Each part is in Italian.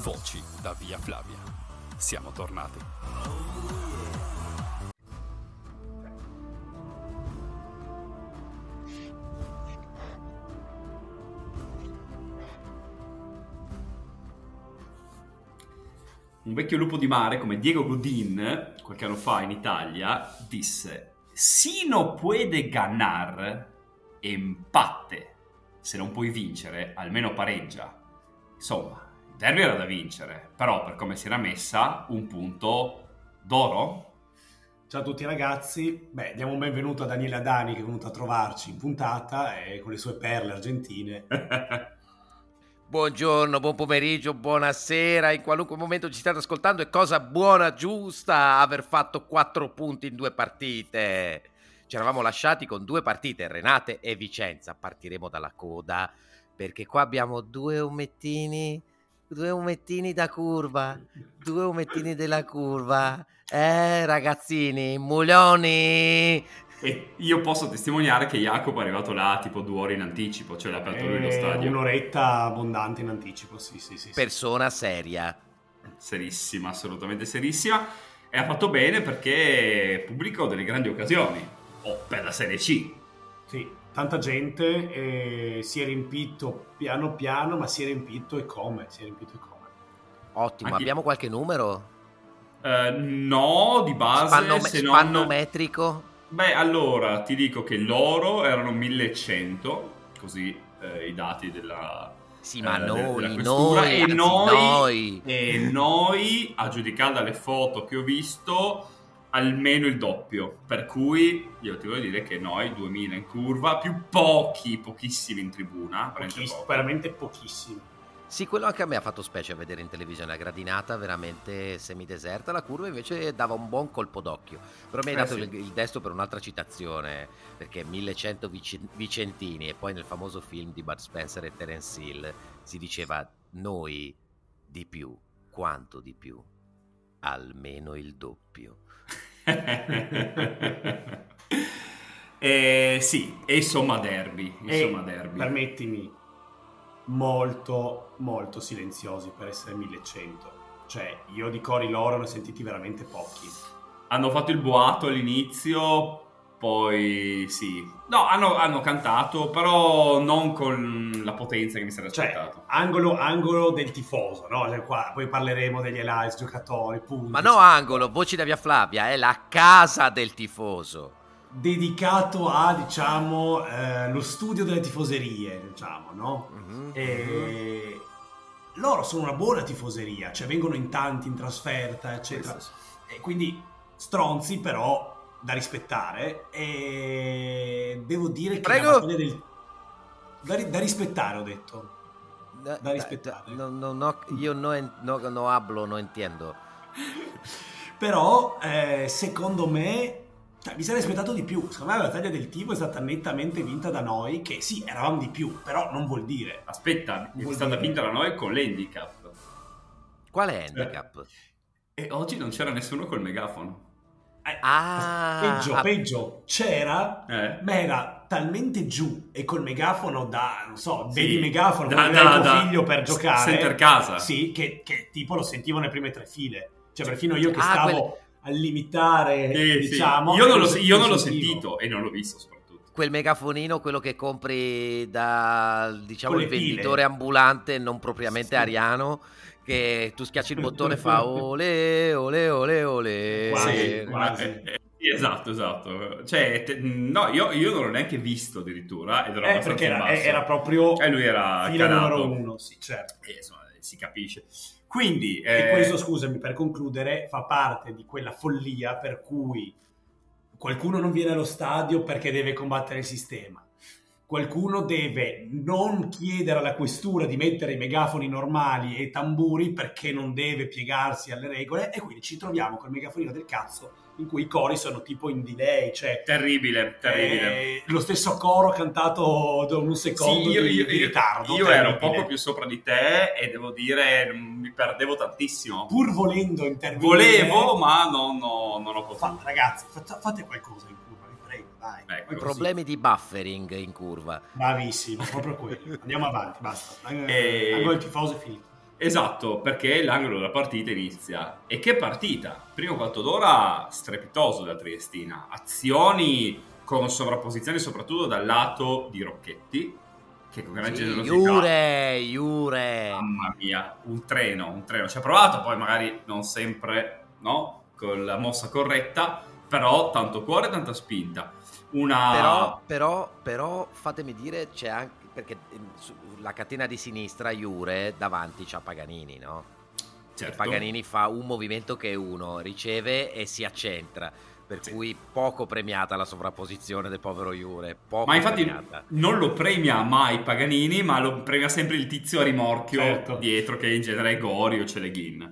Voci da Via Flavia. Siamo tornati. Un vecchio lupo di mare come Diego Godin, qualche anno fa in Italia, disse: "Si no puede ganar, empate. Se non puoi vincere, almeno pareggia." Insomma, il derby era da vincere, però per come si era messa, un punto d'oro. Ciao a tutti ragazzi, diamo un benvenuto a Daniele Adani che è venuto a trovarci in puntata e con le sue perle argentine. Buongiorno, buon pomeriggio, buonasera, in qualunque momento ci state ascoltando, è cosa buona, giusta aver fatto 4 punti in 2 partite. Ci eravamo lasciati con 2 partite, Renate e Vicenza. Partiremo dalla coda, perché qua abbiamo 2 umettini da curva, 2 umettini della curva, ragazzini, muloni. E io posso testimoniare che Jacopo è arrivato là tipo 2 ore in anticipo, cioè l'ha aperto lui lo stadio. Un'oretta abbondante in anticipo, sì. Persona seria. Serissima, assolutamente serissima. E ha fatto bene perché pubblicò delle grandi occasioni. Per la Serie C. Sì, tanta gente, si è riempito piano piano, ma si è riempito e come. Ottimo, abbiamo qualche numero? No, di base. Spannometrico? Allora, ti dico che loro erano 1100, così i dati della... Sì, ma della noi, e noi, a giudicare dalle foto che ho visto, almeno il doppio. Per cui io ti voglio dire che noi 2000 in curva, più pochissimi in tribuna, veramente pochissimi. Sì, quello anche a me ha fatto specie a vedere in televisione, la gradinata veramente semideserta, la curva invece dava un buon colpo d'occhio. Però mi hai dato il destro per un'altra citazione, perché 1100 vicentini, e poi nel famoso film di Bud Spencer e Terence Hill si diceva noi di più, quanto di più? Almeno il doppio. Sì, e insomma derby. Permettimi, molto molto silenziosi per essere 1100. Cioè, io di cori loro ne ho sentiti veramente pochi. Hanno fatto il boato all'inizio, poi sì. No, hanno cantato, però non con la potenza che mi sarei aspettato. Angolo del tifoso, no? Cioè, qua poi parleremo degli highlights, giocatori, punti. Ma no, angolo, Voci da Via Flavia, è la casa del tifoso. Dedicato a, diciamo, lo studio delle tifoserie, diciamo, no? E loro sono una buona tifoseria, cioè vengono in tanti in trasferta, eccetera. E quindi stronzi, però da rispettare. E devo dire che la battaglia da rispettare, ho detto. Da rispettare. Io no hablo, no entiendo. Però, secondo me, mi sarei aspettato di più. Secondo me la battaglia del tifo è stata nettamente vinta da noi, che sì, eravamo di più, però non vuol dire. Aspetta, è stata vinta da noi con l'handicap. Quale handicap? E oggi non c'era nessuno col megafono. Peggio, c'era, ma era talmente giù e col megafono vedi megafono da tuo figlio per giocare. Center casa. Sì, che tipo lo sentivo nelle prime 3 file. Cioè, perfino io che stavo a limitare, diciamo. Io non l'ho sentito e non l'ho visto soprattutto. Quel megafonino, quello che compri da, diciamo, il venditore pile ambulante, non propriamente ariano, che tu schiacci il bottone e fa ole ole ole ole. Quasi. Esatto. Cioè, no, io non l'ho neanche visto addirittura ed era perché era proprio lui era fila calato. numero 1, sì, certo. Insomma, si capisce. Quindi e questo, scusami, per concludere, fa parte di quella follia per cui qualcuno non viene allo stadio perché deve combattere il sistema. Qualcuno deve non chiedere alla questura di mettere i megafoni normali e tamburi perché non deve piegarsi alle regole, e quindi ci troviamo col megafonino del cazzo in cui i cori sono tipo in delay, cioè terribile. Lo stesso coro cantato da un secondo di ritardo. Io ero poco più sopra di te e devo dire mi perdevo tantissimo. Pur volendo intervenire. Volevo, ma non ho potuto. Ragazzi, fate qualcosa in curva, vi prego, dai. Problemi di buffering in curva. Bravissimo, proprio quello. Andiamo avanti, basta. Angolo il tifoso è finito. Esatto, perché l'angolo della partita inizia. E che partita! Primo quarto d'ora strepitoso della Triestina. Azioni con sovrapposizioni soprattutto dal lato di Rocchetti, che con gran generosità... Jure! Mamma mia, un treno. Ci ha provato, poi magari non sempre, no? Con la mossa corretta, però tanto cuore e tanta spinta. Però fatemi dire, c'è anche, perché la catena di sinistra, Jure, davanti c'ha Paganini, no? Certo. E Paganini fa un movimento che è uno, riceve e si accentra, per cui poco premiata la sovrapposizione del povero Jure. Ma infatti premiata. Non lo premia mai Paganini, ma lo premia sempre il tizio a rimorchio dietro, che in genere è Gori o Celeghin.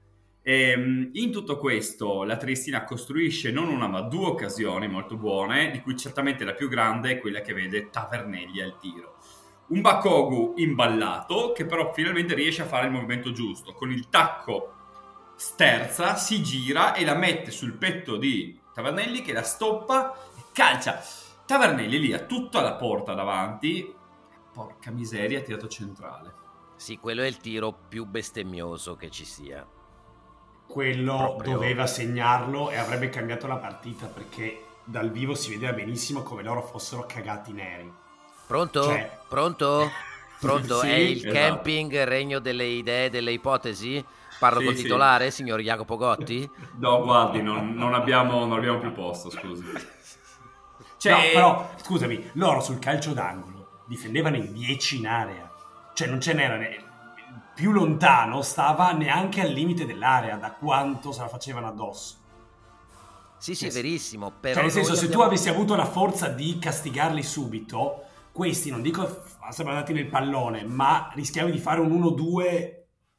E in tutto questo la Triestina costruisce non una ma due occasioni molto buone, di cui certamente la più grande è quella che vede Tavernelli al tiro. Un Bakogu imballato che però finalmente riesce a fare il movimento giusto, con il tacco sterza, si gira e la mette sul petto di Tavernelli, che la stoppa e calcia. Tavernelli lì ha tutta la porta davanti, porca miseria, ha tirato centrale. Sì, quello è il tiro più bestemmioso che ci sia. Quello Proprio. doveva segnarlo e avrebbe cambiato la partita, perché dal vivo si vedeva benissimo come loro fossero cagati neri. Pronto? Cioè... Pronto? Sì, è il esatto. Camping regno delle idee, delle ipotesi? Parlo Sì, col sì. titolare, signor Jacopo Gotti? No, guardi, non abbiamo più posto, scusi. No, però, scusami, loro sul calcio d'angolo difendevano in 10 in area. Cioè non ce n'era più lontano, stava neanche al limite dell'area da quanto se la facevano addosso. Sì, verissimo. Però Cioè, nel senso, noi se tu abbiamo- avessi avuto la forza di castigarli subito, questi, non dico sarebbero andati nel pallone, ma rischiavi di fare un 1-2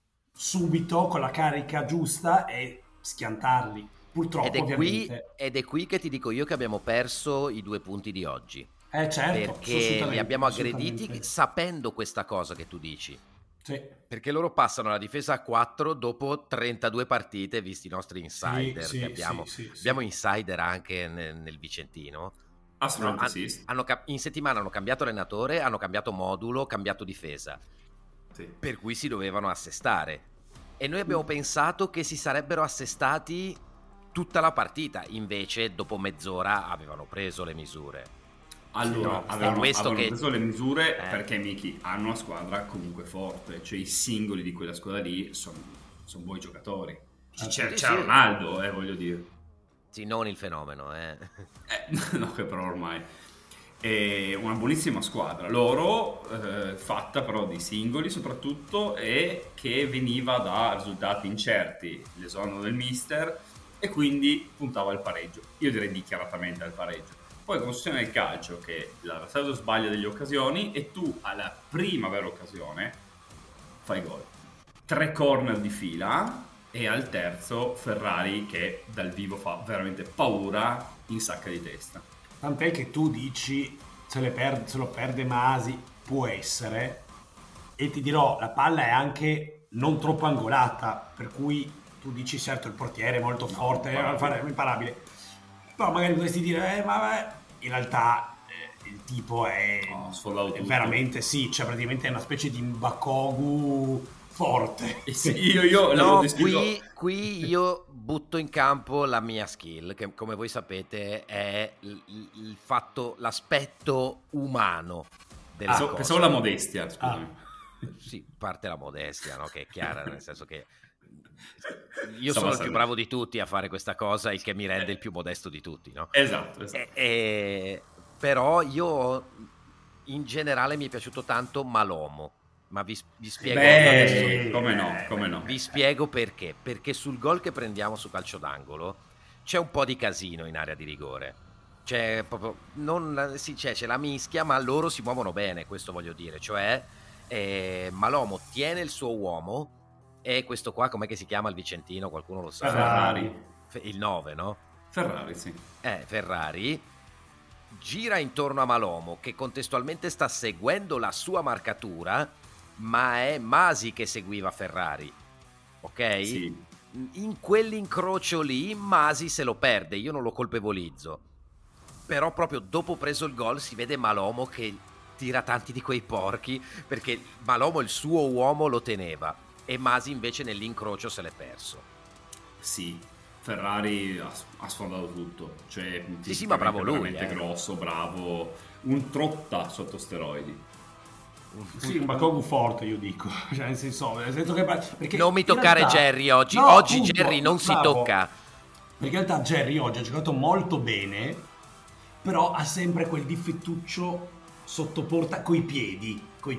subito con la carica giusta e schiantarli. Purtroppo, ovviamente. Ed è qui che ti dico io che abbiamo perso i 2 punti di oggi. Certo, Perché assolutamente, li abbiamo aggrediti assolutamente. sapendo questa cosa che tu dici. Sì. Perché loro passano la difesa a 4 dopo 32 partite, visti i nostri insider. Sì, che abbiamo. sì. Abbiamo insider anche nel Vicentino. Assolutamente sì. In settimana hanno cambiato allenatore, hanno cambiato modulo, cambiato difesa. Sì. Per cui si dovevano assestare. E noi abbiamo pensato che si sarebbero assestati tutta la partita. Invece, dopo mezz'ora, avevano preso le misure. Allora, No, avevano che- preso le misure perché Miki hanno una squadra comunque forte, cioè i singoli di quella squadra lì sono buoni giocatori. C'è sì. Ronaldo, voglio dire. Sì, non il fenomeno, No, che però ormai è una buonissima squadra. Loro, fatta però di singoli soprattutto, e che veniva da risultati incerti, l'esonero del mister, e quindi puntava al pareggio. Io direi dichiaratamente al pareggio. Poi come succede nel calcio, che l'avversario sbaglia delle occasioni e tu alla prima vera occasione fai gol. 3 corner di fila e al terzo Ferrari che dal vivo fa veramente paura in sacca di testa. Tant'è che tu dici se lo perde Masi, può essere, e ti dirò, la palla è anche non troppo angolata, per cui tu dici certo il portiere è molto forte, è imparabile, però magari potresti dire ma in realtà il tipo è veramente cioè praticamente è una specie di Bakogu forte. Sì, io No, descritto... qui io butto in campo la mia skill, che come voi sapete è il fatto, l'aspetto umano della cosa. Pensavo la modestia, scusami. Sì, parte la modestia, no? Che è chiara, nel senso che io sono il più bravo di tutti a fare questa cosa, il che mi rende il più modesto di tutti, no? Esatto. Però io in generale mi è piaciuto tanto Malomo, ma vi spiego adesso. Come no. Vi spiego perché. Perché sul gol che prendiamo su calcio d'angolo c'è un po' di casino in area di rigore. C'è proprio c'è la mischia, ma loro si muovono bene, questo voglio dire. Cioè Malomo tiene il suo uomo e questo qua com'è che si chiama il Vicentino? Qualcuno lo sa? Ferrari. Il 9, no? Ferrari, sì. Ferrari gira intorno a Malomo che contestualmente sta seguendo la sua marcatura, ma è Masi che seguiva Ferrari, ok? Sì. In quell'incrocio lì Masi se lo perde, io non lo colpevolizzo, però proprio dopo preso il gol si vede Malomo che tira tanti di quei porchi, perché Malomo il suo uomo lo teneva e Masi invece nell'incrocio se l'è perso. Sì, Ferrari ha sfondato tutto, cioè Sì, ma bravo lui, veramente grosso, bravo, un trotta sotto steroidi. Sì, un Bakogu forte, io dico. Cioè, nel senso che perché Non mi in toccare realtà- Jerry oggi. No, Oggi appunto, Jerry non si bravo. tocca. Perché in realtà Jerry oggi ha giocato molto bene, però ha sempre quel difettuccio sotto porta coi piedi.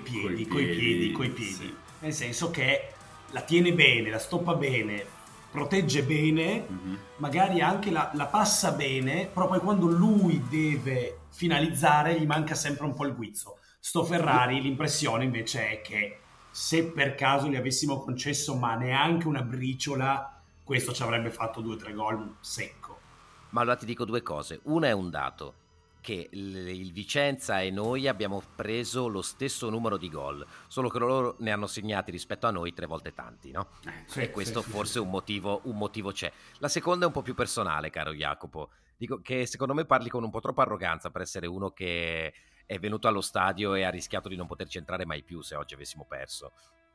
Sì. Nel senso che la tiene bene, la stoppa bene, protegge bene, magari anche la passa bene, però poi quando lui deve finalizzare gli manca sempre un po' il guizzo. Sto Ferrari, l'impressione invece è che se per caso gli avessimo concesso ma neanche una briciola, questo ci avrebbe fatto 2 o 3 gol secco. Ma allora ti dico due cose. Una è un dato, che il Vicenza e noi abbiamo preso lo stesso numero di gol, solo che loro ne hanno segnati rispetto a noi 3 volte tanti, no? Sì, E questo sì, forse sì. un motivo c'è. La seconda è un po' più personale, caro Jacopo. Dico che secondo me parli con un po' troppa arroganza per essere uno che è venuto allo stadio e ha rischiato di non poterci entrare mai più se oggi avessimo perso.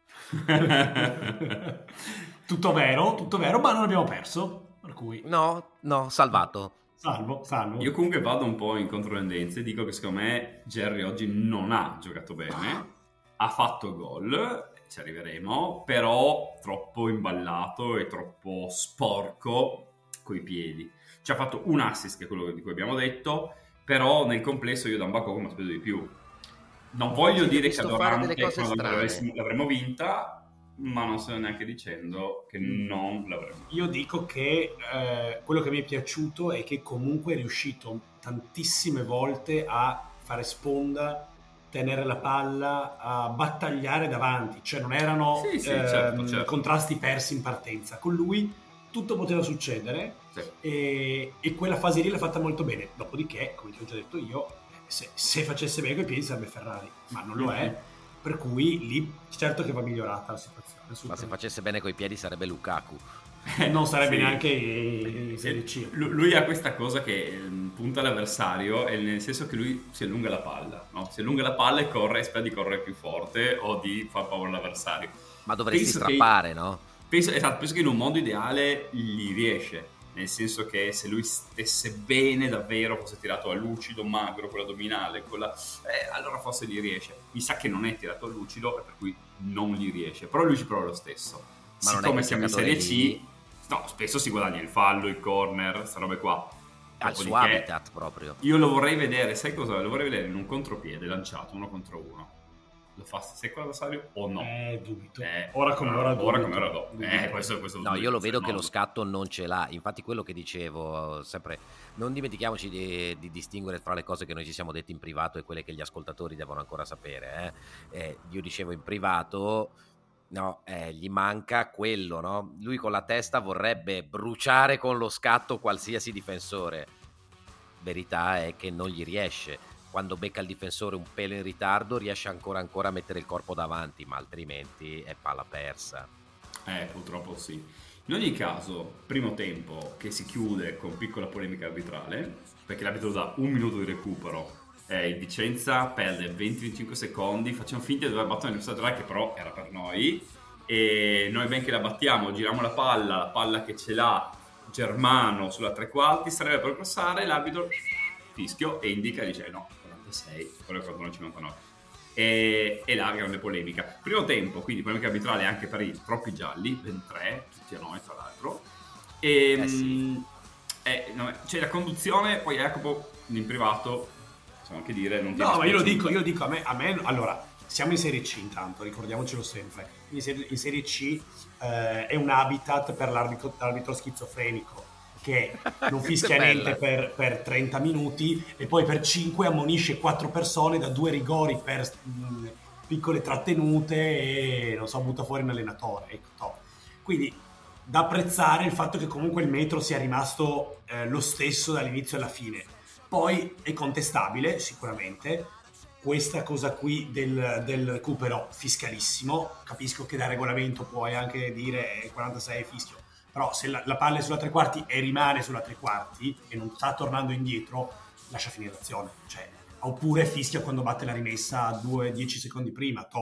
Tutto vero, ma non abbiamo perso, per cui No, salvato. salvo. Io comunque vado un po' in controtendenza e dico che secondo me Jerry oggi non ha giocato bene, ha fatto gol, ci arriveremo, però troppo imballato e troppo sporco coi piedi. Ci ha fatto un assist, che è quello di cui abbiamo detto, però nel complesso io da un Bakogu mi aspetto di più. Non voglio Sì, dire che visto fare delle cose strane. l'avremmo vinta, ma non sto neanche dicendo che non l'avremmo. Io dico che quello che mi è piaciuto è che comunque è riuscito tantissime volte a fare sponda, tenere la palla, a battagliare davanti, cioè non erano Sì, certo. contrasti persi in partenza. Con lui tutto poteva succedere Sì. e quella fase lì l'ha fatta molto bene. Dopodiché, come ti ho già detto io, se facesse bene coi piedi sarebbe Ferrari, ma non lo è. Per cui lì certo che va migliorata la situazione. Ma se facesse bene coi piedi sarebbe Lukaku. Non sarebbe Sì. neanche in Serie C. Lui ha questa cosa che punta l'avversario, e nel senso che lui si allunga la palla, no? Si allunga la palla e corre, e spera di correre più forte o di far paura all'avversario. Ma dovresti Penso strappare, no? Penso che in un mondo ideale gli riesce, nel senso che se lui stesse bene davvero, fosse tirato a lucido, magro, con l'addominale, allora forse gli riesce. Mi sa che non è tirato a lucido e per cui non gli riesce, però lui ci prova lo stesso. Ma non è Siccome che siamo in giocatore Serie C, lì- no, spesso si guadagna il fallo, il corner, queste robe qua. Al suo Dopodiché, habitat proprio. io lo vorrei vedere, sai cosa? Lo vorrei vedere in un contropiede lanciato 1-1. Lo fa secco l'avversario o no? Dubito. Ora come ora no. dubito. Questo No, io lo vedo no. che lo scatto non ce l'ha. Infatti quello che dicevo sempre, non dimentichiamoci di distinguere tra le cose che noi ci siamo detti in privato e quelle che gli ascoltatori devono ancora sapere. Io dicevo in privato, no, gli manca quello, no? Lui con la testa vorrebbe bruciare con lo scatto qualsiasi difensore. Verità è che non gli riesce. Quando becca il difensore un pelo in ritardo riesce ancora a mettere il corpo davanti, ma altrimenti è palla persa. Purtroppo sì. In ogni caso, primo tempo che si chiude con piccola polemica arbitrale, perché l'arbitro dà 1 minuto di recupero, il Vicenza perde 20-25 secondi, facciamo finta di dover battere l'università che però era per noi, e noi ben che la battiamo, giriamo la palla che ce l'ha Germano sulla 3/4, sarebbe per crossare, l'arbitro fischio e indica, dice no, 46, quello è 49-59. E là grande polemica. Primo tempo, quindi polemica arbitrale anche per i troppi gialli, ben 3, tutti a noi tra l'altro. Sì. C'è la conduzione, poi Jacopo in privato, possiamo anche dire, non ti No, ma io lo dispiaciuto. dico, a me, allora, siamo in Serie C intanto, ricordiamocelo sempre. In Serie C è un habitat per l'arbitro schizofrenico che non fischia Bella. niente per 30 minuti e poi per 5 ammonisce 4 persone da 2 rigori per piccole trattenute e non so, butta fuori un allenatore. Ecco, top. Quindi da apprezzare il fatto che comunque il metro sia rimasto lo stesso dall'inizio alla fine. Poi è contestabile sicuramente questa cosa qui del recupero fiscalissimo. Capisco che da regolamento puoi anche dire 46 fischio, però se la palla è sulla 3/4 e rimane sulla 3/4 e non sta tornando indietro, lascia finire l'azione, cioè, oppure fischia quando batte la rimessa 10 secondi prima,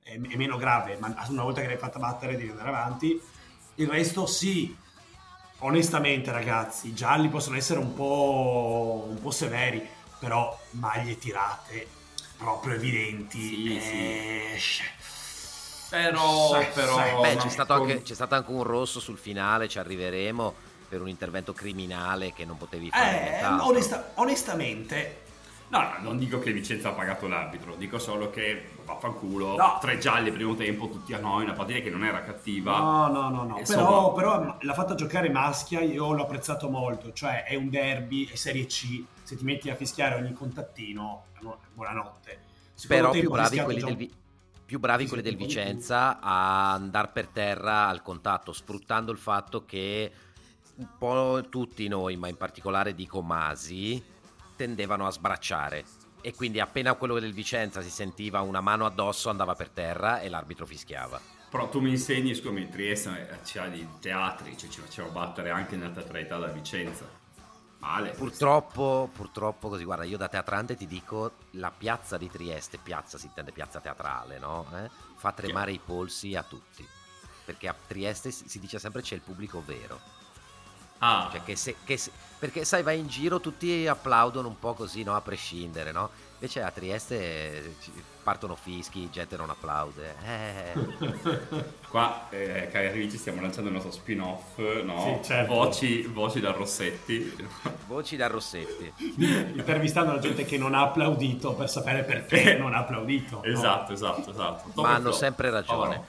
è meno grave, ma una volta che l'hai fatta battere devi andare avanti. Il resto sì, onestamente ragazzi, i gialli possono essere un po' severi, però maglie tirate proprio evidenti. Sì. Però Beh, no, c'è stato anche un rosso sul finale, ci arriveremo, per un intervento criminale che non potevi fare nient'altro. Onestamente, no, non dico che Vicenza ha pagato l'arbitro, dico solo che vaffanculo, No. 3 gialli al primo tempo, tutti a noi, una partita che non era cattiva. no. Insomma, Però l'ha fatta giocare Maschia, io l'ho apprezzato molto, cioè è un derby, è Serie C, se ti metti a fischiare ogni contattino, buonanotte. Secondo Però tempo più ha bravi rischiato quelli già del, un- più bravi Sì, quelli del un po' di più. Vicenza a andare per terra al contatto, sfruttando il fatto che un po' tutti noi, ma in particolare dico Masi, tendevano a sbracciare. E quindi appena quello del Vicenza si sentiva una mano addosso andava per terra e l'arbitro fischiava. però tu mi insegni, scusami, Trieste c'ha di teatri, cioè ci faceva battere anche nella teatralità da Vicenza. Male. Purtroppo così, guarda, io da teatrante ti dico, la piazza di Trieste, piazza si intende piazza teatrale, no? Fa tremare i polsi a tutti, perché a Trieste si dice sempre c'è il pubblico vero, Ah, cioè perché sai, vai in giro, tutti applaudono un po' così, no? A prescindere, no? Invece a Trieste partono fischi, gente non applaude. qua, cari amici, stiamo lanciando il nostro spin-off, no? Sì, certo. Voci da Rossetti. Voci da Rossetti. Intervistando la gente che non ha applaudito per sapere perché non ha applaudito. no? Esatto. Ma hanno sempre ragione.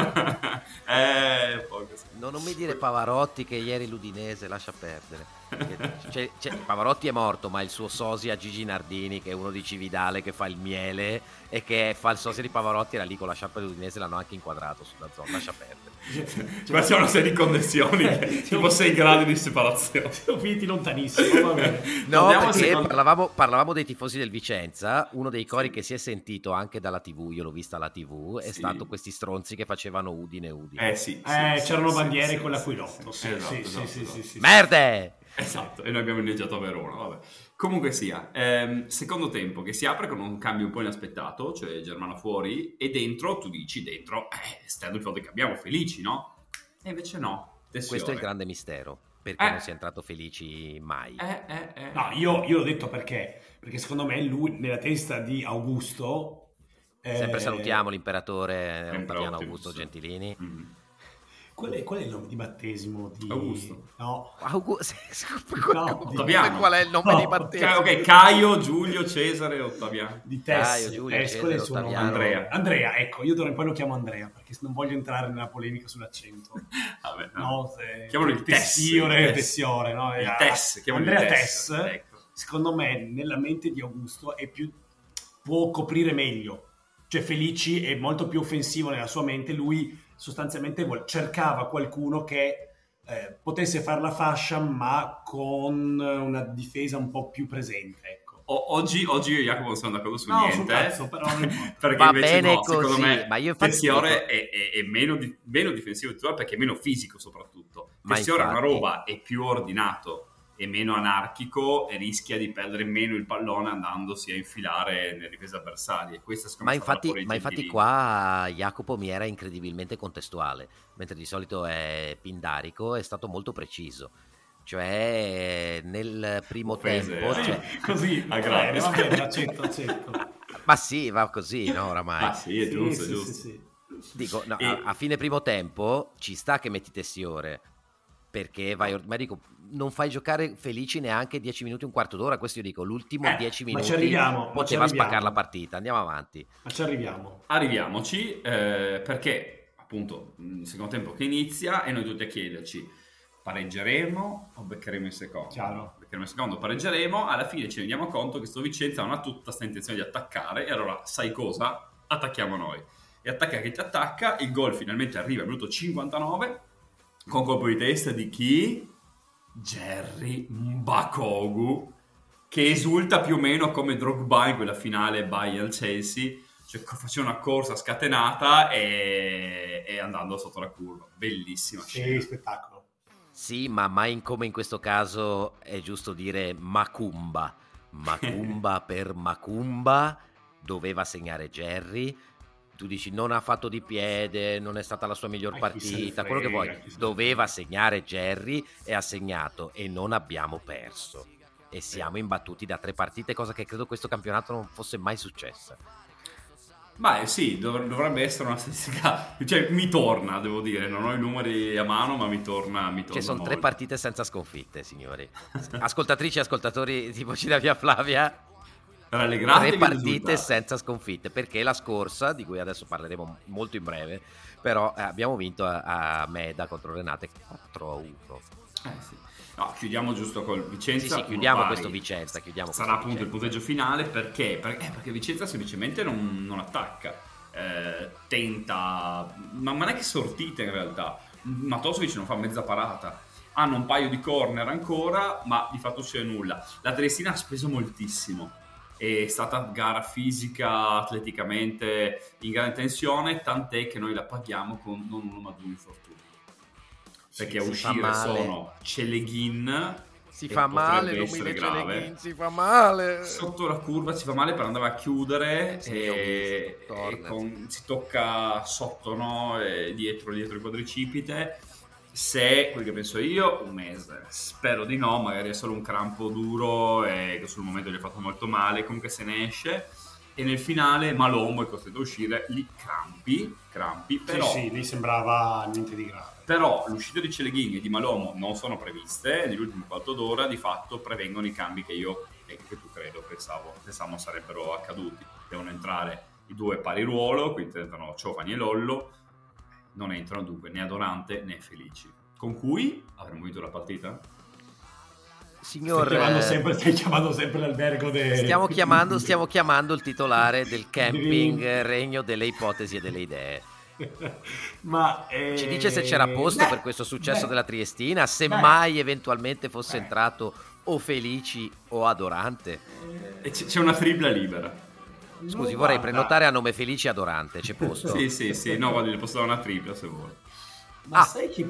Poi così. Non mi dire Pavarotti che ieri l'Udinese, lascia perdere. Pavarotti è morto, ma il suo sosia Gigi Nardini, che è uno di Cividale, che fa il miele e che fa il sosia di Pavarotti, era lì con la sciarpa dell'Udinese, l'hanno anche inquadrato sulla zona, lascia perdere. Qua c'è una serie di connessioni, tipo 6 gradi di separazione. Siamo finiti lontanissimo, va bene. No, Torniamo al perché secondo- parlavamo dei tifosi del Vicenza. Uno dei cori che si è sentito anche dalla TV, io l'ho vista alla TV, è Sì. stato questi stronzi che facevano Udine. Sì. C'erano sì, bandiere sì, con sì, l'aquilotto. sì, Sì, esatto. sì. Merde! Esatto, e noi abbiamo inneggiato a Verona, vabbè. Comunque sia, secondo tempo che si apre con un cambio un po' inaspettato, cioè Germano fuori, e dentro, tu dici, stando il fatto che abbiamo Felici, no? E invece no, Tessiore. Questo è il grande mistero, perché non sia entrato Felici mai. No, io l'ho detto perché secondo me lui nella testa di Augusto Sempre salutiamo l'imperatore Sempre Ottaviano Optimus. Augusto Gentilini. Mm. qual è il nome di battesimo di Augusto. No, Ottaviano. Qual è il nome No, di battesimo? Ok, Caio, Giulio, Cesare, Ottaviano. di Caio, Tess. Giulio, Qual è Cesare, il suo nome? Ottaviano. Andrea, ecco, io d'ora in poi lo chiamo Andrea perché non voglio entrare nella polemica sull'accento. Vabbè, no. No, Chiamalo il Tessiore, no? Il Tess, chiamalo Andrea il Tess, Ecco. secondo me, nella mente di Augusto può coprire meglio. Cioè Felici è molto più offensivo nella sua mente, lui sostanzialmente cercava qualcuno che potesse fare la fascia ma con una difesa un po' più presente, ecco. Oggi io e Jacopo non siamo d'accordo su No, niente, sul cazzo, però non importa. perché Va invece bene no, secondo così, me ma io infatti Tessiore dico- è meno difensivo di Tessiore perché è meno fisico soprattutto. Ma Tessiore è una infatti- roba, è più ordinato, è meno anarchico e rischia di perdere meno il pallone andandosi a infilare nelle difese avversarie. Questa secondo Ma me sarà fuori infatti Gentilini. qua Jacopo mi era incredibilmente contestuale, mentre di solito è pindarico, è stato molto preciso. Cioè nel primo Offese, tempo... eh. cioè- Così, Va bene, accetto. ma sì, va così, no, oramai. Ah sì, è giusto, è Sì, giusto. sì. Dico, no, E- a fine primo tempo ci sta che metti Tessiore, perché vai, ma dico, non fai giocare Felici neanche 10 minuti, un quarto d'ora. Questo io dico, l'ultimo 10 ma minuti ci arriviamo, poteva spaccare la partita. Andiamo avanti. Ma ci arriviamo. Arriviamoci, perché appunto il secondo tempo che inizia e noi tutti a chiederci pareggeremo o beccheremo il secondo? Chiaro. Beccheremo il secondo, pareggeremo, alla fine ci rendiamo conto che sto Vicenza non ha tutta questa intenzione di attaccare e allora sai cosa? Attacchiamo noi. E attacca che ti attacca, il gol finalmente arriva al minuto 59 con colpo di testa di chi? Jerry Mbakogu, che esulta più o meno come Drogba in quella finale Bayern-Chelsea, cioè faceva una corsa scatenata e andando sotto la curva. Bellissima Sì, scena. spettacolo. Sì, ma mai come in questo caso è giusto dire Macumba per Macumba, doveva segnare Jerry, tu dici non ha fatto di piede, non è stata la sua miglior Ma chi se ne partita, quello che frega, vuoi, chi se ne doveva segnare Jerry e ha segnato e non abbiamo perso e siamo imbattuti da 3 partite, cosa che credo questo campionato non fosse mai successa. Ma sì, dovrebbe essere una statistica, cioè mi torna, devo dire, non ho i numeri a mano, ma mi torna Cioè sono 3 molto. partite senza sconfitte, signori. Ascoltatrici e ascoltatori di Voci da Via Flavia, Rallegratevi 3 il partite risultato. senza sconfitte, perché la scorsa, di cui adesso parleremo molto in breve, però abbiamo vinto a Meda contro Renate 4-1. Sì. No, chiudiamo giusto col Vicenza. Sì, chiudiamo uno questo pari. Vicenza. Sarà appunto il punteggio finale perché Vicenza semplicemente non attacca. Tenta, ma non è che sortite in realtà. Matosovic non fa mezza parata. Hanno un paio di corner ancora, ma di fatto c'è nulla. La Triestina ha speso moltissimo. È stata gara fisica, atleticamente in grande tensione, tant'è che noi la paghiamo con non uno ma 2 infortuni. Perché a si fa uscire male. sono Celeghin, Si che fa male, potrebbe non mi essere dice grave. Leghin, si fa male. Sotto la curva si fa male per andare a chiudere Sì, e ho visto, si tocca sotto, no? E dietro il quadricipite. Se, quel che penso io, un mese. Spero di no, magari è solo un crampo duro e che sul momento gli ha fatto molto male, comunque se ne esce. E nel finale Malombo è costretto a uscire, lì crampi, però... Sì, lì sembrava niente di grave. Però l'uscita di Celeghin e di Malombo non sono previste, negli ultimi quarto d'ora di fatto prevengono i cambi che io e che tu credo pensavamo sarebbero accaduti. Devono entrare i 2 pari ruolo, quindi entrano Ciofani e Lollo, non entrano dunque né Adorante né Felici. Con cui avremmo vinto la partita? Signor, Stai chiamando sempre l'albergo stiamo chiamando il titolare del camping Regno delle Ipotesi e delle Idee. Ma Ci dice se c'era posto per questo successo della Triestina, se mai eventualmente fosse entrato o Felici o Adorante. E c'è una tripla libera. Scusi, vorrei prenotare a nome Felici Adorante, c'è posto? Sì, no, guarda, le posso dare una tripla se vuoi. Ma sai che...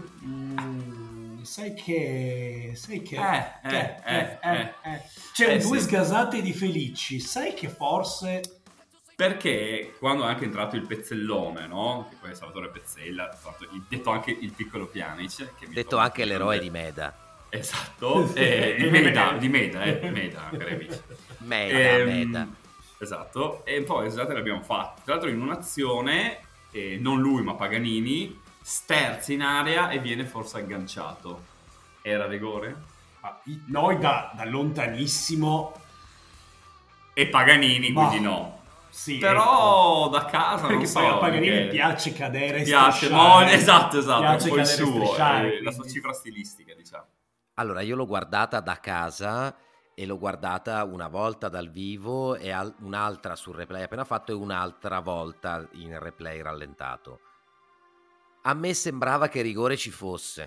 C'erano 2 sgasate di Felici. Sai che forse... Perché quando è anche entrato il Pezzellone, no? Che poi è Salvatore Pezzella, detto anche il piccolo Pjanic, che Detto anche l'eroe di Meda. Esatto, di Meda, cari amici. Meda. Esatto, e poi esatto l'abbiamo fatto. Tra l'altro in un'azione, non lui ma Paganini, sterza in area e viene forse agganciato. Era rigore? Noi da lontanissimo... E Paganini, quindi no. Sì, però da casa perché non so, poi a Paganini perché piace cadere e piace strisciare. esatto Piace un po' il cadere e suo, strisciare, la sua quindi. cifra stilistica, diciamo. Allora, io l'ho guardata da casa e l'ho guardata una volta dal vivo e un'altra sul replay appena fatto e un'altra volta in replay rallentato. A me sembrava che rigore ci fosse.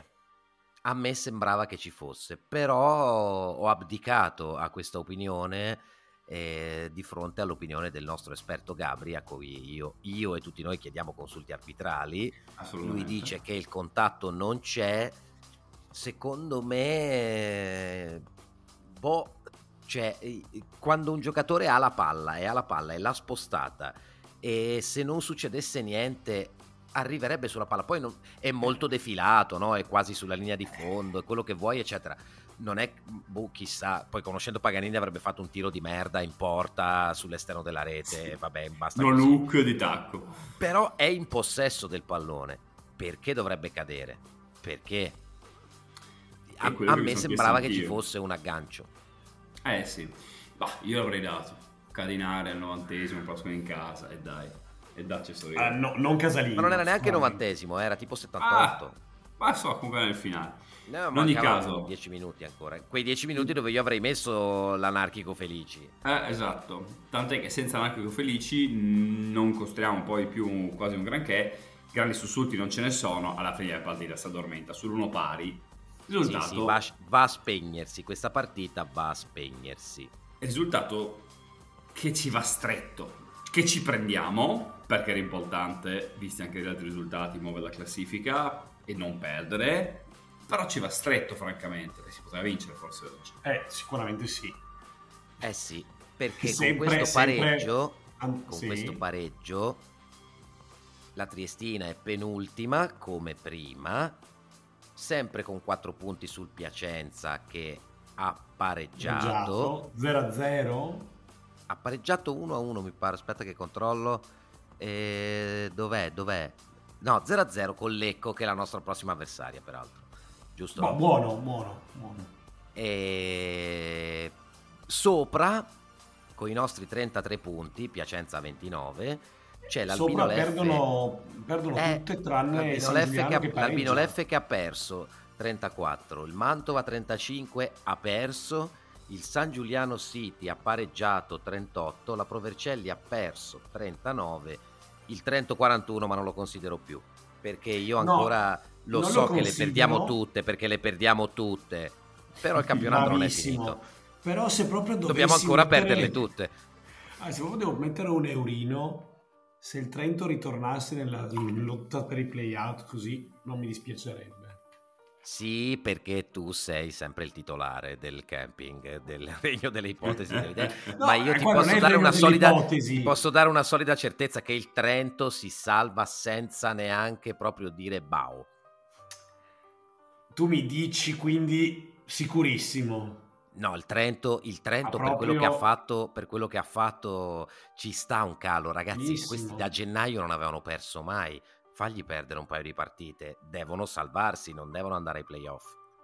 Però ho abdicato a questa opinione di fronte all'opinione del nostro esperto Gabri, a cui io e tutti noi chiediamo consulti arbitrali. Lui dice che il contatto non c'è. Secondo me, cioè, quando un giocatore ha la palla e l'ha spostata, e se non succedesse niente arriverebbe sulla palla, poi è molto defilato, no? È quasi sulla linea di fondo, è quello che vuoi, eccetera. Non è, chissà, poi conoscendo Paganini avrebbe fatto un tiro di merda in porta sull'esterno della rete, vabbè, basta non così. look di tacco. Però è in possesso del pallone, perché dovrebbe cadere? Perché a me sembrava che ci fosse un aggancio. Sì, io l'avrei dato Cadinare al 90esimo, prossimo in casa, e dai, e dacci sorriso. No, non Casalino. Ma non era neanche il 90esimo, era tipo 78. Ma so, comunque nel finale. No, in ogni caso 10 minuti ancora, quei 10 minuti dove io avrei messo l'anarchico Felici. Esatto, tant'è che senza l'anarchico Felici non costriamo poi più quasi un granché, grandi sussulti non ce ne sono, alla fine della partita si addormenta sull'1 pari. Risultato, sì, va a spegnersi, questa partita va a spegnersi. Risultato che ci va stretto, che ci prendiamo, perché era importante, visti anche gli altri risultati, muovere la classifica e non perdere, però ci va stretto francamente, si poteva vincere forse oggi. Sicuramente sì. Sì, perché Sempre, con questo pareggio La Triestina è penultima come prima, sempre con 4 punti sul Piacenza che ha pareggiato. 0-0. Ha pareggiato 1-1 mi pare, aspetta che controllo. Dov'è? No, 0-0 con Lecco che è la nostra prossima avversaria peraltro. Giusto? Ma buono. E sopra con i nostri 33 punti, Piacenza 29, c'è l'Albino Sopra Leffe. perdono tutte tranne San Giuliano che pareggia. L'Albino Leffe che ha perso 34, il Mantova 35 ha perso, il San Giuliano City ha pareggiato 38, la Provercelli ha perso 39, il Trento 41 ma non lo considero più perché io ancora lo so che le perdiamo tutte, perché le perdiamo tutte, però il campionato non è finito. Però se proprio dobbiamo ancora perderle tutte. Se proprio devo mettere un eurino, se il Trento ritornasse nella lotta per i play-out così, non mi dispiacerebbe. Sì, perché tu sei sempre il titolare del camping, del regno delle ipotesi. No, ma io ti posso dare una solida certezza che il Trento si salva senza neanche proprio dire bau. Tu mi dici quindi sicurissimo? No, il Trento per quello che ha fatto ci sta un calo, ragazzi. Bellissimo. Questi da gennaio non avevano perso mai. Fagli perdere un paio di partite, devono salvarsi, non devono andare ai playoff.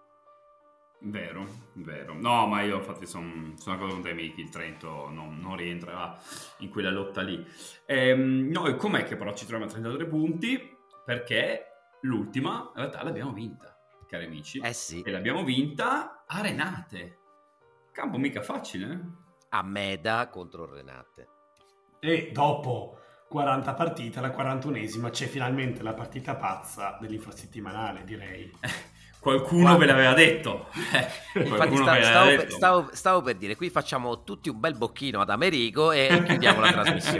Vero. No, ma io infatti sono d'accordo con te, Miki, il Trento non rientra in quella lotta lì. Noi com'è che però ci troviamo a 33 punti? Perché l'ultima in realtà l'abbiamo vinta, cari amici. Sì. E l'abbiamo vinta a Renate. Campo mica facile. A Meda contro Renate. E dopo 40 partite, la 41esima, c'è finalmente la partita pazza dell'infrasettimanale, direi. Qualcuno ve l'aveva detto. Infatti stavo per dire, qui facciamo tutti un bel bocchino ad Amerigo e chiudiamo la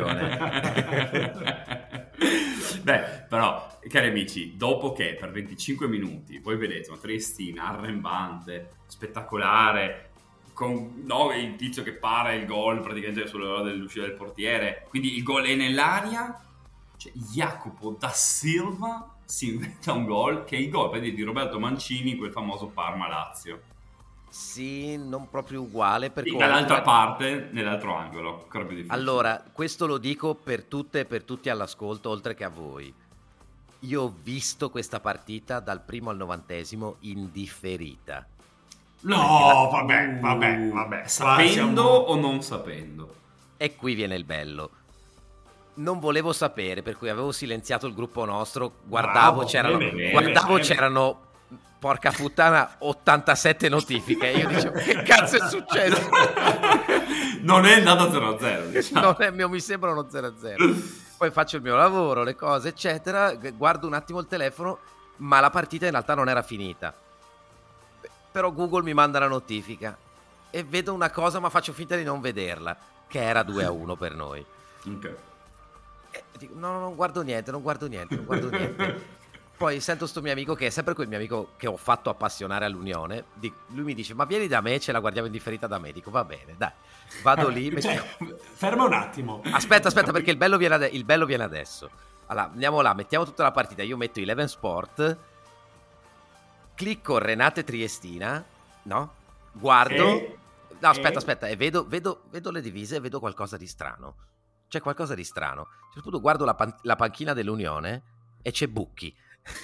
trasmissione. Beh, però, cari amici, dopo che per 25 minuti voi vedete una Triestina arrembante, spettacolare, con il tizio che para il gol praticamente sull'ora dell'uscita del portiere, quindi il gol è nell'aria, cioè Jacopo da Silva si inventa un gol che è il gol di Roberto Mancini in quel famoso Parma-Lazio. Sì, non proprio uguale, perché dall'altra parte, nell'altro angolo, ancora più difficile. Allora, questo lo dico per tutte e per tutti all'ascolto, oltre che a voi. Io ho visto questa partita dal primo al 90esimo in differita. No, vabbè. Sapendo o non sapendo? E qui viene il bello. Non volevo sapere, per cui avevo silenziato il gruppo nostro, guardavo, c'erano porca puttana 87 notifiche. Io dicevo, che cazzo è successo? Non è andato 0-0, diciamo. Mi sembra uno 0-0. Poi faccio il mio lavoro, le cose, eccetera. Guardo un attimo il telefono, ma la partita in realtà non era finita. Però Google mi manda la notifica e vedo una cosa, ma faccio finta di non vederla, che era 2-1 per noi. Ok. E dico, no, non guardo niente. Poi sento sto mio amico, che è sempre quel mio amico che ho fatto appassionare all'Unione. Lui mi dice, ma vieni da me, ce la guardiamo in differita da me. Dico, va bene, dai, vado lì. Ferma un attimo. Aspetta, perché il bello viene adesso. Allora, andiamo là, mettiamo tutta la partita. Io metto Eleven Sport, clicco Renate Triestina, no? Guardo. No, aspetta, e vedo le divise e vedo qualcosa di strano. C'è qualcosa di strano. A un certo punto guardo la panchina dell'Unione e c'è Bucchi.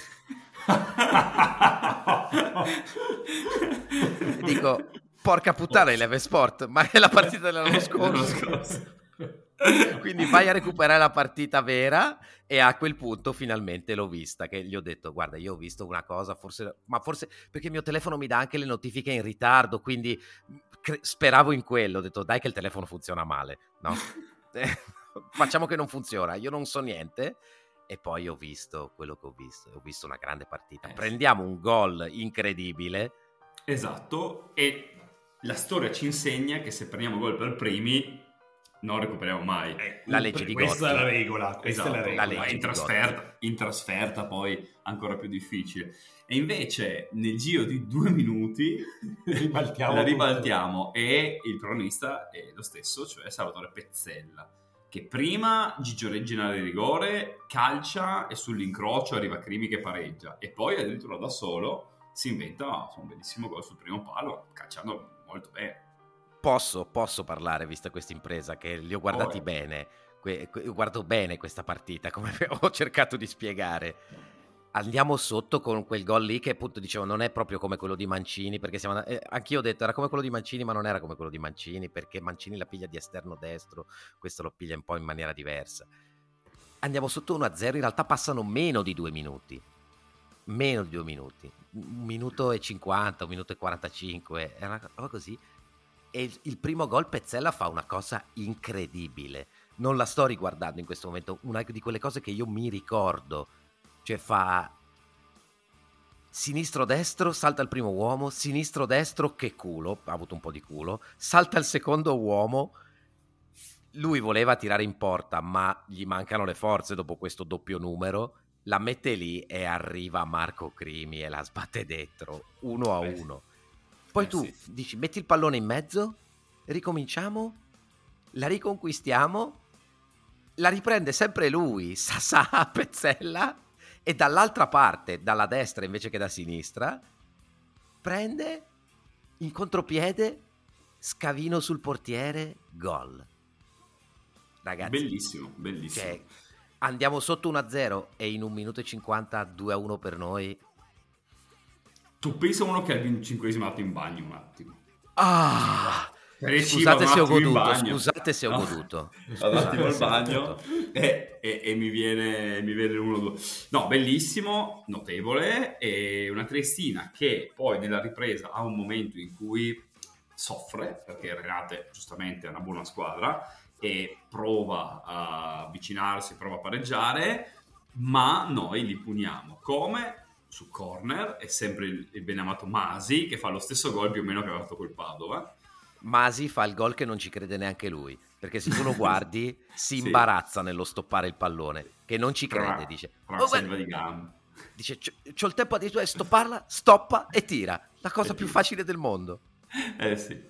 Dico, porca puttana, Eleven Sport, ma è la partita dell'anno scorso. Quindi vai a recuperare la partita vera, e a quel punto finalmente l'ho vista, che gli ho detto, guarda, io ho visto una cosa, forse perché il mio telefono mi dà anche le notifiche in ritardo, quindi speravo in quello. Ho detto, dai che il telefono funziona male, no? Facciamo che non funziona, io non so niente. E poi ho visto quello che ho visto una grande partita. Prendiamo un gol incredibile. Esatto, e la storia ci insegna che se prendiamo gol per primi non recuperiamo mai. La legge di Gotti. Questa è la regola. Esatto, è la regola. In trasferta poi ancora più difficile. E invece nel giro di 2 minuti la ribaltiamo, e il protagonista è lo stesso, cioè Salvatore Pezzella. che prima Gigio Regina di rigore calcia e sull'incrocio arriva Crimi che pareggia e poi addirittura da solo si inventa un bellissimo gol sul primo palo calciando molto bene. Posso parlare, vista questa impresa, che li ho guardati Poi. bene, guardo bene questa partita, come ho cercato di spiegare. Andiamo sotto con quel gol lì che appunto dicevo non è proprio come quello di Mancini, perché anch'io ho detto era come quello di Mancini, ma non era come quello di Mancini, perché Mancini la piglia di esterno destro, questo lo piglia un po' in maniera diversa. Andiamo sotto 1-0, in realtà passano meno di 2 minuti, 1 minuto e 50, 1 minuto e 45, è una roba così. E il primo gol Pezzella fa una cosa incredibile, non la sto riguardando in questo momento, una di quelle cose che io mi ricordo, cioè fa sinistro-destro, salta il primo uomo, sinistro-destro, che culo, ha avuto un po' di culo, salta il secondo uomo, lui voleva tirare in porta ma gli mancano le forze dopo questo doppio numero, la mette lì e arriva Marco Crimi e la sbatte dentro, 1-1. Poi tu dici, metti il pallone in mezzo, ricominciamo, la riconquistiamo, la riprende sempre lui, Sasà, Pezzella, e dall'altra parte, dalla destra invece che da sinistra, prende in contropiede, scavino sul portiere, gol. Ragazzi, Bellissimo. Cioè, andiamo sotto 1-0 e in 1 minuto e 50 2-1 per noi. Tu pensa uno che al 25esimo è andato in bagno un attimo. Scusate se ho goduto. Vado un attimo al bagno e mi viene l'1-2. No, bellissimo, notevole, e una Triestina che poi nella ripresa ha un momento in cui soffre, perché Renate giustamente è una buona squadra e prova a avvicinarsi, prova a pareggiare, ma noi li puniamo. Come? Su corner, è sempre il benamato Masi che fa lo stesso gol più o meno che aveva fatto col Padova. Masi fa il gol che non ci crede neanche lui, perché se tu lo guardi si imbarazza nello stoppare il pallone, che non ci crede, dice selva di gambe. Dice c'ho il tempo addirittura di stopparla, stoppa e tira, la cosa più facile del mondo. Sì.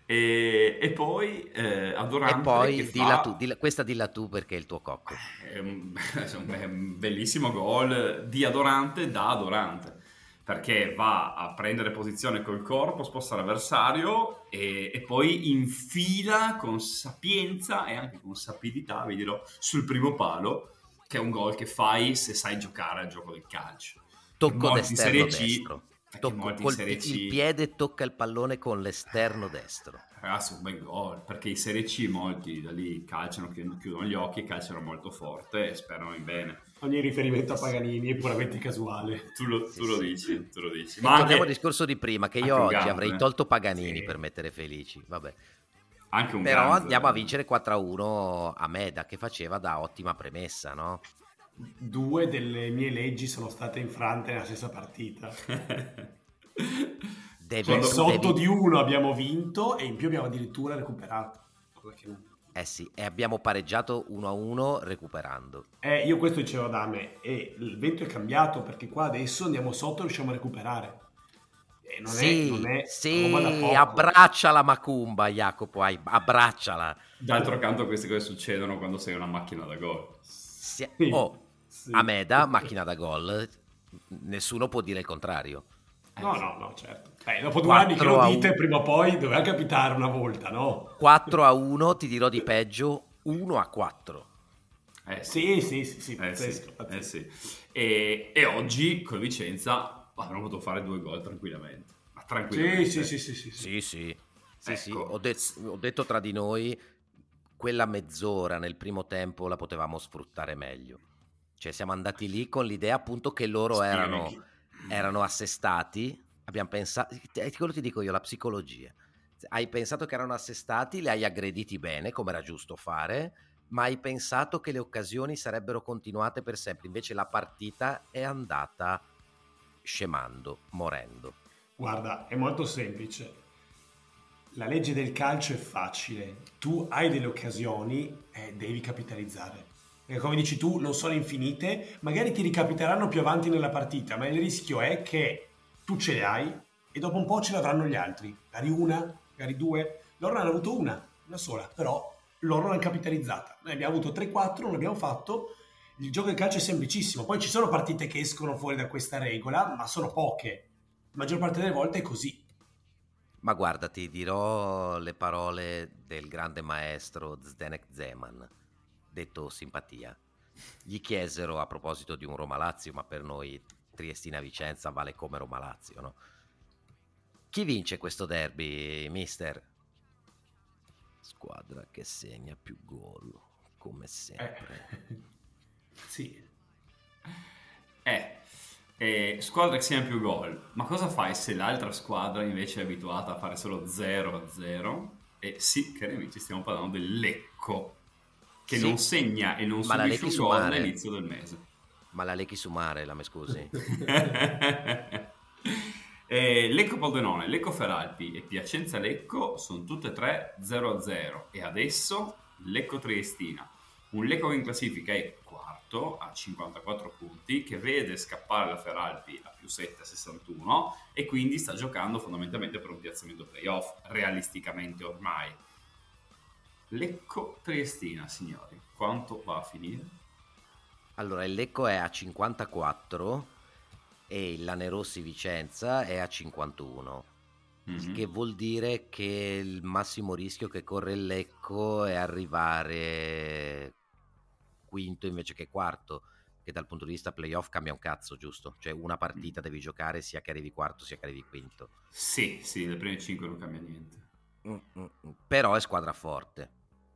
E poi Adorante, e poi che questa dilla tu perché è il tuo cocco. È un bellissimo gol di Adorante da Adorante, perché va a prendere posizione col corpo, sposta l'avversario e poi infila con sapienza e anche con sapidità, vedilo, sul primo palo, che è un gol che fai se sai giocare al gioco del calcio. Tocco d'esterno destro. Il piede tocca il pallone con l'esterno destro. Ragazzi, un bel gol, perché in Serie C molti da lì calciano, chiudono gli occhi e calciano molto forte e sperano in bene. Ogni riferimento a Paganini è puramente casuale. Tu lo dici. Ma torniamo al discorso di prima, che io oggi avrei tolto Paganini per mettere Felici, vabbè. Però andiamo a vincere 4-1 a Meda, che faceva da ottima premessa, no? 2 delle mie leggi sono state infrante nella stessa partita. Sotto di 1 abbiamo vinto e in più abbiamo addirittura recuperato. Sì, e abbiamo pareggiato 1-1 recuperando. Io questo dicevo ad Ame, e il vento è cambiato, perché qua adesso andiamo sotto e riusciamo a recuperare. E non è abbracciala Macumba, Jacopo, abbracciala. D'altro canto queste cose succedono quando sei una macchina da gol. A Meda, macchina da gol, nessuno può dire il contrario. No, certo. Dopo 2 anni che lo dite, prima o poi doveva capitare una volta, no? 4-1, ti dirò di peggio, 1-4. Sì. Sì. E oggi con Vicenza avremmo potuto fare 2 gol tranquillamente. Sì. Ho detto tra di noi, quella mezz'ora nel primo tempo la potevamo sfruttare meglio. Cioè siamo andati lì con l'idea appunto che loro erano assestati. Abbiamo pensato, quello ti dico io, la psicologia. Hai pensato che erano assestati, li hai aggrediti bene, come era giusto fare, ma hai pensato che le occasioni sarebbero continuate per sempre. Invece la partita è andata scemando, morendo. Guarda, è molto semplice. La legge del calcio è facile. Tu hai delle occasioni e devi capitalizzare. Perché come dici tu, non sono infinite, magari ti ricapiteranno più avanti nella partita, ma il rischio è che tu ce le hai e dopo un po' ce l'avranno gli altri. Magari 1, magari 2. Loro ne hanno avuto una sola, però loro l'hanno capitalizzata. Noi abbiamo avuto 3-4, non l'abbiamo fatto. Il gioco del calcio è semplicissimo. Poi ci sono partite che escono fuori da questa regola, ma sono poche. La maggior parte delle volte è così. Ma guarda, ti dirò le parole del grande maestro Zdenek Zeman, detto simpatia. Gli chiesero a proposito di un Roma-Lazio, ma per noi Triestina-Vicenza vale come Roma-Lazio, no? Chi vince questo derby, mister? Squadra che segna più gol, come sempre. Sì. Squadra che segna più gol. Ma cosa fai se l'altra squadra invece è abituata a fare solo 0-0? E sì, cari amici, stiamo parlando del Lecco, che Sì. non segna e non Ma la subisce Lecchi un su gol mare. all'inizio del mese. Ma la Lecchi su mare, la me scusi? Lecco Pordenone, Lecco Feralpi e Piacenza Lecco sono tutte e tre 0-0 e adesso Lecco Triestina, un Lecco che in classifica è quarto a 54 punti, che vede scappare la Feralpi a più 7 a 61 e quindi sta giocando fondamentalmente per un piazzamento playoff realisticamente ormai. Lecco Triestina, signori, quanto va a finire? Allora, il Lecco è a 54 e il Lanerossi Vicenza è a 51, il che vuol dire che il massimo rischio che corre il Lecco è arrivare quinto invece che quarto, che dal punto di vista playoff cambia un cazzo, giusto? Cioè una partita devi giocare sia che arrivi quarto sia che arrivi quinto. Sì, le prime 5 non cambia niente. Però è squadra forte.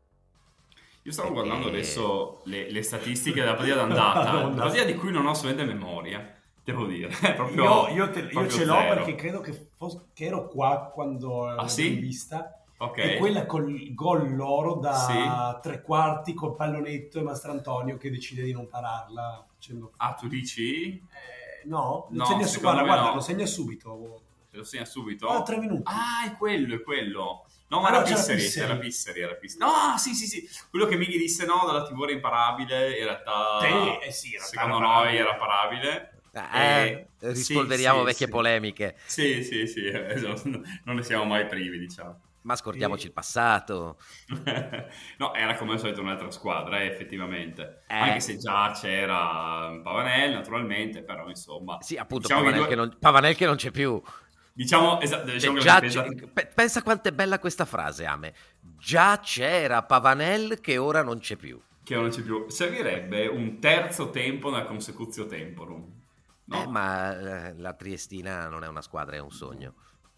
Io stavo guardando adesso le statistiche della partita d'andata, Madonna. una partita di cui non ho assolutamente memoria, devo dire. Proprio, Io proprio ce l'ho zero. perché credo che ero qua quando l'abbiamo sì? vista. Ok. E quella col gol loro da Sì. 3 quarti col pallonetto e Mastrantonio che decide di non pararla. Facendo... Ah, tu dici? No, No, segna secondo me guarda, no. lo segna subito. Se lo segna subito? Ah, 3 minuti. Ah, è quello. No, ma Ah, era no, c'era Pisseri, era Pisseri. No, sì. Quello che Mighi disse no, dalla TV era imparabile, in realtà Sì, in realtà secondo era noi parabile. era parabile. Rispolveriamo sì, vecchie sì. polemiche. Sì, non ne siamo mai privi, diciamo. Ma scordiamoci il passato. No, era come al solito un'altra squadra, effettivamente. Anche se già c'era Pavanel, naturalmente, però insomma... Sì, appunto, diciamo Pavanel che non c'è più. Diciamo che la Già difesa... pensa quanto è bella questa frase, Ame. Già c'era Pavanel che ora non c'è più. Che non c'è più. Servirebbe un terzo tempo nella consecutio temporum. No? Ma la Triestina non è una squadra, è un sogno.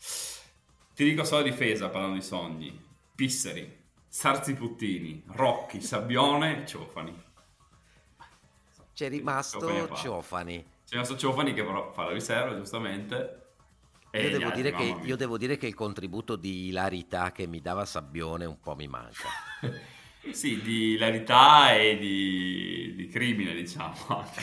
Ti dico solo difesa, parlando di sogni. Pisseri, Sarzi Puttini, Rocchi, Sabbione, Ciofani. C'è rimasto Ciofani. C'è rimasto Ciofani che però fa la riserva, giustamente. E Io devo dire che il contributo di ilarità che mi dava Sabbione un po' mi manca. Sì, di ilarità e di crimine, diciamo.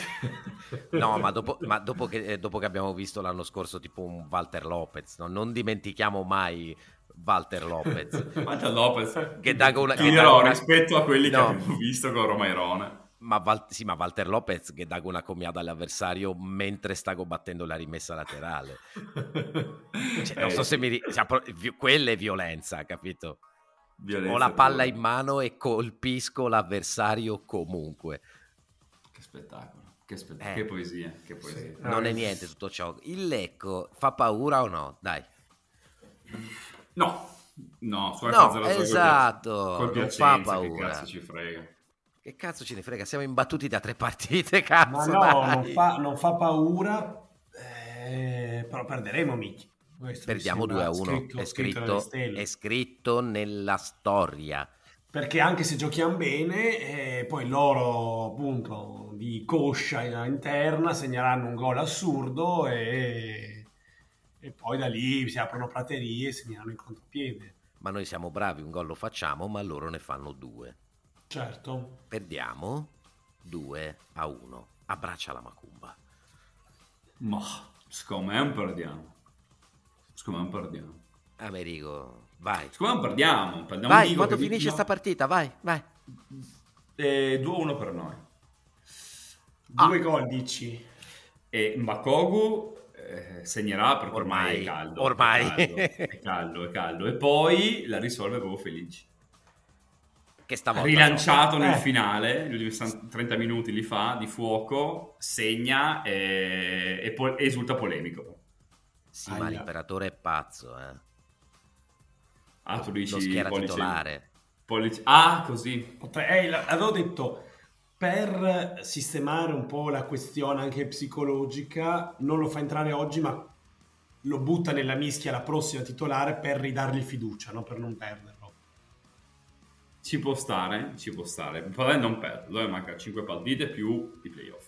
No, ma dopo che abbiamo visto l'anno scorso tipo un Walter Lopez, no? Non dimentichiamo mai Walter Lopez. Walter Lopez, che dà una rispetto a quelli che abbiamo visto con Romairone. Ma Walter Lopez che dà una commiata all'avversario mentre sta combattendo la rimessa laterale. Cioè, non so se quella è violenza, capito? Ho la palla in mano e colpisco l'avversario comunque. Che spettacolo, che poesia. Sì. Non è niente tutto ciò. Il Lecco fa paura o no? Dai. No, esatto, col non fa Piacenza, paura. che cazzo ci frega. Che cazzo ce ne frega? Siamo imbattuti da 3 partite, cazzo. Ma no, non fa paura, però perderemo, Micchi. Perdiamo 2-1, è scritto nella storia. Perché anche se giochiamo bene, poi loro appunto di coscia interna segneranno un gol assurdo e poi da lì si aprono praterie e segneranno in contropiede. Ma noi siamo bravi, un gol lo facciamo, ma loro ne fanno 2. Certo. Perdiamo 2-1. Abbraccia la Macumba. Ma secondo me non perdiamo. Amerigo, vai. Secondo me non perdiamo. Vai, quando finisce sta partita, vai. 2-1 per noi. 2 gol, dici? E Mbakogu segnerà perché ormai è caldo. È caldo. E poi la risolve proprio Felici. che stavolta rilanciato no. nel finale, gli ultimi 30 minuti li fa di fuoco, segna e esulta polemico. Sì, ma Aia. l'imperatore è pazzo, Ah, tu dici lo schiera pollice- titolare. Ah, così. Avevo detto, per sistemare un po' la questione anche psicologica, non lo fa entrare oggi, ma lo butta nella mischia la prossima titolare per ridargli fiducia, no? Per non perderlo. Ci può stare. Potrebbe non perdere, dove manca 5 partite più i playoff.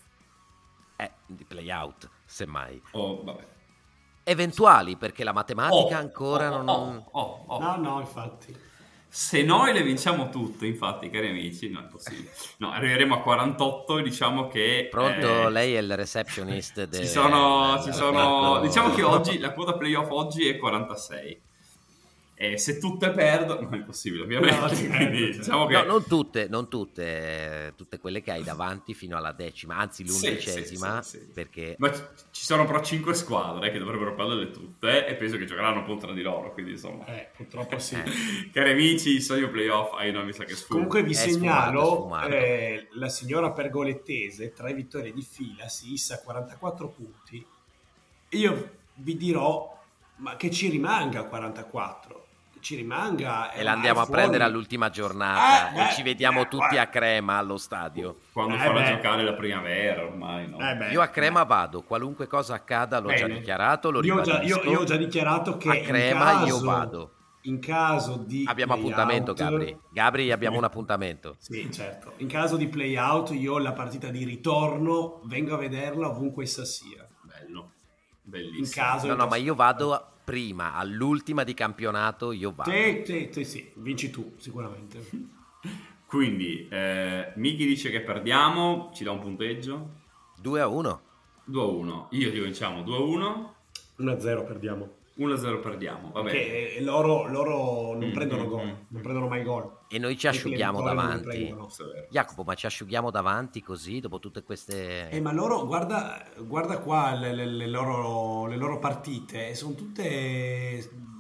Di play out, semmai. Oh, vabbè. Eventuali, perché la matematica ancora non... No, infatti. Se noi le vinciamo tutte, infatti, cari amici, no, è possibile. No, arriveremo a 48 e diciamo che... Pronto, lei è il receptionist ci sono... Diciamo che oggi, la quota playoff oggi è 46. E se tutte perdono... No, è impossibile, ovviamente. No, Quindi, diciamo che... No, non tutte quelle che hai davanti fino alla 10ª, anzi l'11ª, sì. perché... Ma ci sono però 5 squadre che dovrebbero perderle tutte e penso che giocheranno contro di loro, quindi insomma... Purtroppo sì. Cari amici, il sogno playoff, no, mi sa che sfuma. Comunque vi È segnalo, sfumato. la signora Pergolettese, 3 vittorie di fila, si issa a 44 punti. Io vi dirò, ma che ci rimanga a 44. Ci rimanga E la andiamo a fuori. prendere all'ultima giornata e ci vediamo tutti guarda. a Crema allo stadio. Quando farà giocare la primavera ormai, no? Io a Crema vado, qualunque cosa accada l'ho già Bene. dichiarato, lo Io ribadisco. ho già dichiarato che a Crema in caso, io vado. In caso di Abbiamo play appuntamento, out, Gabri, abbiamo un appuntamento. Sì, certo. In caso di play out, io la partita di ritorno vengo a vederla ovunque essa sia. Bello, bellissimo. In caso No, ma io vado prima, all'ultima di campionato io vado. Sì, vinci tu sicuramente. Quindi, Miki dice che perdiamo, ci dà un punteggio? 2-1. 2-1. Io dico vinciamo 2-1, 1-0 perdiamo. 1-0 perdiamo, va bene. Che loro non prendono gol, non prendono mai gol. E noi ci Anche asciughiamo le vittorie non le davanti. prendono. Jacopo, ma ci asciughiamo davanti così dopo tutte queste... Ma loro, guarda qua le loro partite, sono tutte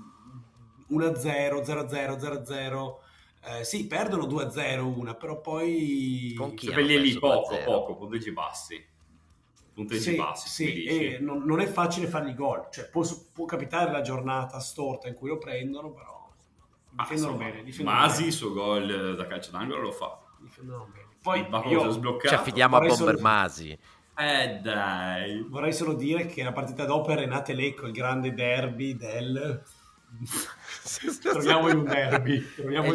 1-0, 0-0, 0-0. Sì, perdono 2-0 una, però poi... Con chi? Cioè, quelli lì perso 2-0. poco, punteggi bassi. Punteggi bassi, sì, e non è facile fargli gol. Cioè, può capitare la giornata storta in cui lo prendono, però difendono bene. Masi, il suo gol da calcio d'angolo lo fa. Difendono bene. Poi io sbloccato. Ci affidiamo a vorrei Bomber solo- Masi. Dai. Vorrei solo dire che la partita dopo è Renate Lecco, il grande derby del... Troviamo in un derby.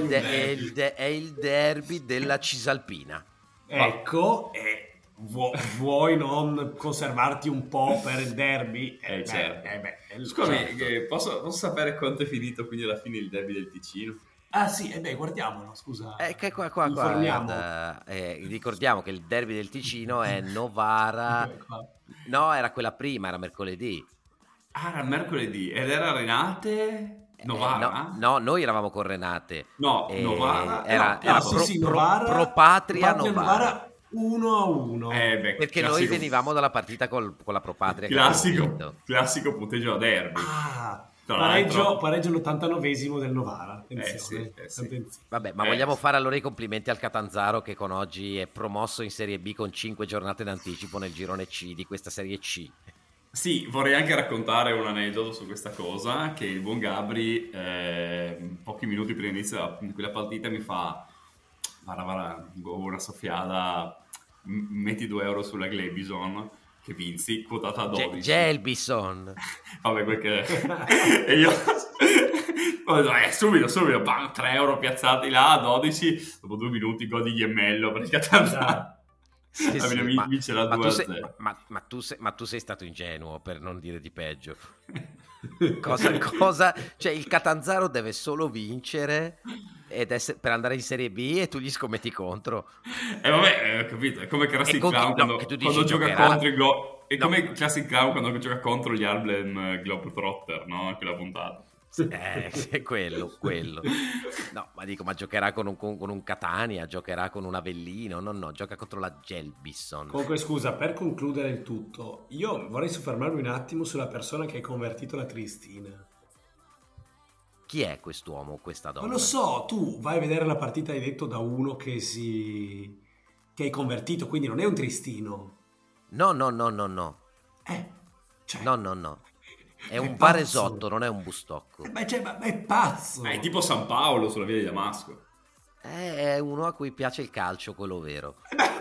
È il derby della Cisalpina. Ecco, e vuoi non conservarti un po' per il derby? Certo. Scusami, posso sapere quanto è finito quindi alla fine il derby del Ticino? Ah sì, guardiamolo, scusa. Che qua, Informiamo. guarda, ricordiamo che il derby del Ticino è Novara. No, era quella prima, era mercoledì. Ah, era mercoledì ed era Renate Novara? No, noi eravamo con Renate. No, Novara. Era Novara, Pro Patria Novara. 1-1. Perché noi venivamo dalla partita con la Pro Patria. Classico punteggio a derby. Pareggio all'89esimo del Novara. Attenzione. Attenzione. Vabbè, ma vogliamo fare allora i complimenti al Catanzaro che con oggi è promosso in Serie B con 5 giornate d'anticipo nel girone C di questa Serie C. Sì, vorrei anche raccontare un aneddoto su questa cosa, che il buon Gabri, pochi minuti prima dell'inizio di quella partita, mi fa una soffiata, metti 2 euro sulla Glebison, che vinsi, quotata a 12. Gelbison. Vabbè, quel che... e io... subito, bam, 3 euro piazzati là, a 12, dopo 2 minuti gol di Iemmello, perché tanto... Sì, vince la 2-0. Ma tu sei stato ingenuo, per non dire di peggio. Cosa? Cioè il Catanzaro deve solo vincere per andare in Serie B e tu gli scommetti contro. Vabbè, ho capito, è come Classic Clown quando gioca contro i come Classic Clown quando gioca contro gli Harlem Globetrotter, no? Quella puntata. Quello. No, ma giocherà con un Catania, giocherà con un Avellino, no, gioca contro la Gelbison. Comunque scusa, per concludere il tutto, io vorrei soffermarmi un attimo sulla persona che ha convertito la Cristina. Chi è quest'uomo o questa donna? Non lo so, tu vai a vedere la partita, hai detto, da uno che hai convertito, quindi non è un tristino. No. Cioè, No. È è un pazzo. baresotto, non è un bustocco. ma è pazzo. È tipo San Paolo sulla via di Damasco. È uno a cui piace il calcio, quello vero.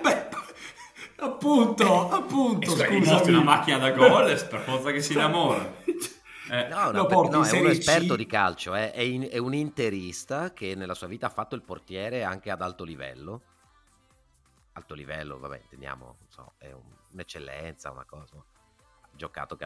Appunto, Gli mostri scusami. una macchina da gol e per forza che si innamora. Lo porti in è Serie uno C. esperto di calcio, è un interista che nella sua vita ha fatto il portiere anche ad alto livello. Alto livello, vabbè, intendiamo, non so, è un'eccellenza, una cosa. Ha giocato.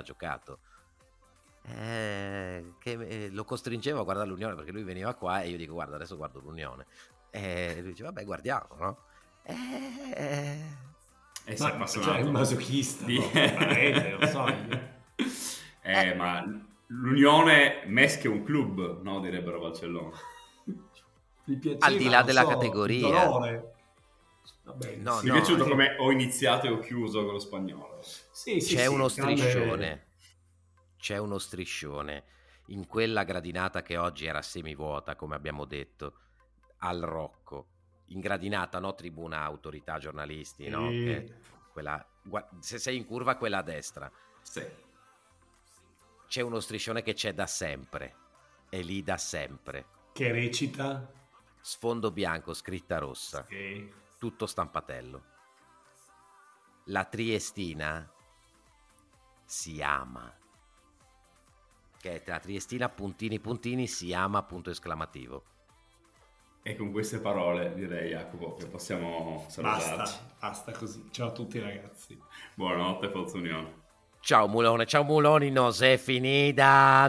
Lo costringevo a guardare l'Unione perché lui veniva qua e io dico guarda adesso guardo l'Unione e lui dice vabbè guardiamo, no? E si è appassionato. Cioè, è un masochista. Lo so io. Ma l'Unione mesche un club, no? Direbbero a Barcellona. Mi piaceva, Al di là non della so, categoria. il dolore. Va bene, No, sì. Mi è piaciuto Sì. come ho iniziato e ho chiuso con lo spagnolo. Sì, C'è uno grande- striscione. C'è uno striscione in quella gradinata che oggi era semivuota, come abbiamo detto, al Rocco. In gradinata, no tribuna autorità giornalisti, no? Se sei in curva, quella a destra. Sì. C'è uno striscione che c'è da sempre. È lì da sempre. Che recita. Sfondo bianco, scritta rossa. Sì. Tutto stampatello. La Triestina si ama. Che è la Triestina puntini si ama punto esclamativo. E con queste parole direi, Jacopo, che possiamo salutarci. Basta così. Ciao a tutti ragazzi. Buonanotte, Forza Unione. Ciao Muloni, no se finita.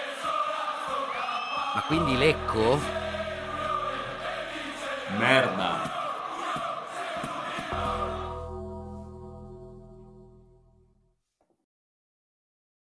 Ma quindi Lecco? Merda.